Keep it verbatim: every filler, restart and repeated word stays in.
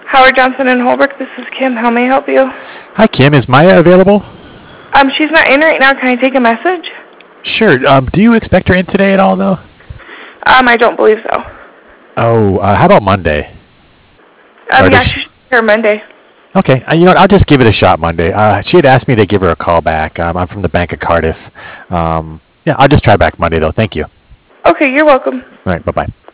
Howard Johnson in Holbrook, this is Kim. How may I help you? Hi, Kim. Is Maya available? Um, she's not in right now. Can I take a message? Sure. Um, do you expect her in today at all, though? Um, I don't believe so. Oh, uh, how about Monday? Um, Or yeah, does she should be here Monday. Okay. Uh, you know what? I'll just give it a shot Monday. Uh, she had asked me to give her a call back. Um, I'm from the Bank of Cardiff. Um, yeah, I'll just try back Monday, though. Thank you. Okay, you're welcome. All right. Bye-bye.